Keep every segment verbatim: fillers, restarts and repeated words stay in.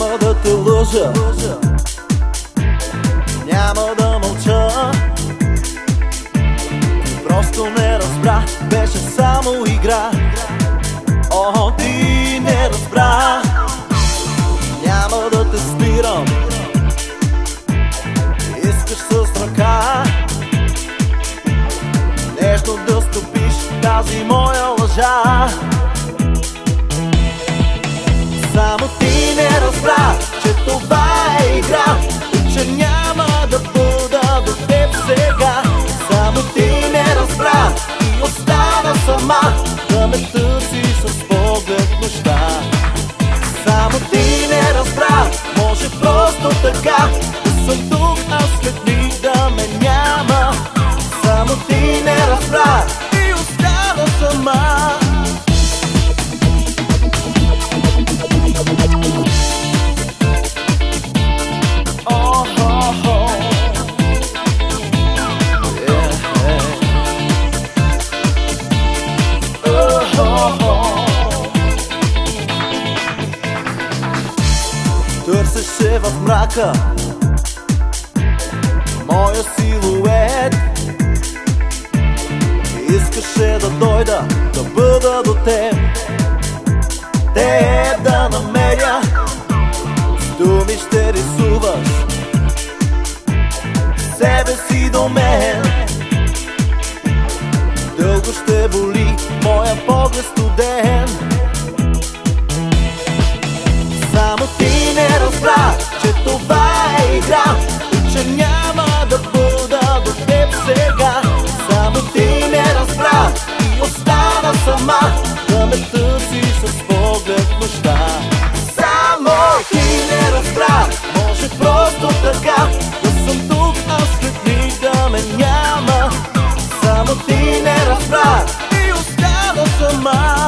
Няма да те лъжа, няма да мълча. Просто не разбра, беше само игра. О, ти не разбра. Няма да те спирам, искаш с ръка нещо да стопиш тази моя лъжа. Само ти не разбра, че това е игра и че няма да бъда до теб сега. Само ти не разбра и остана сама да ме търсиш с поглед нощта. Само ти не разбра, може просто така да съм тук, а след миг да ме няма. Само ти не разбра и остана сама. Търсеше в мрака моя силует, искаше да дойда, да бъда до теб, теб да намеря. С думи ще рисуваш себе си до мен. Дълго ще боли моя поглед студен. Само ти не разбра, че това е игра и че няма да бъда до теб сега. Само ти не разбра и остана сама да ме търсиш с поглед нощта. Само ти не разбра, може просто така да съм тук, а след миг да ме няма. Само ти не разбра и остана сама.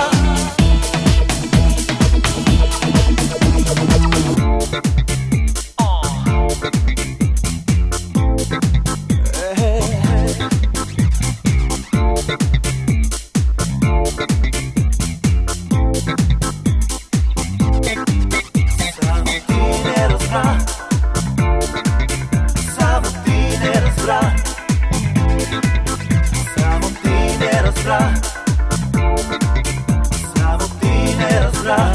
Само ти не разбра, само ти не разбра,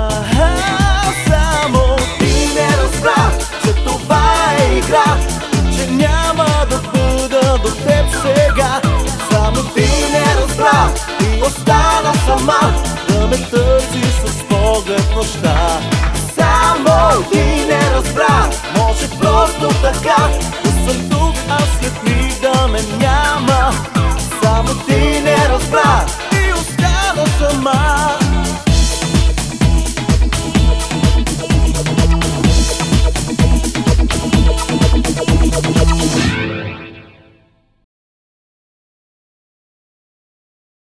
само ти не разбра, че това е игра, че няма да бъда до теб сега. Само ти не разбра и остана сама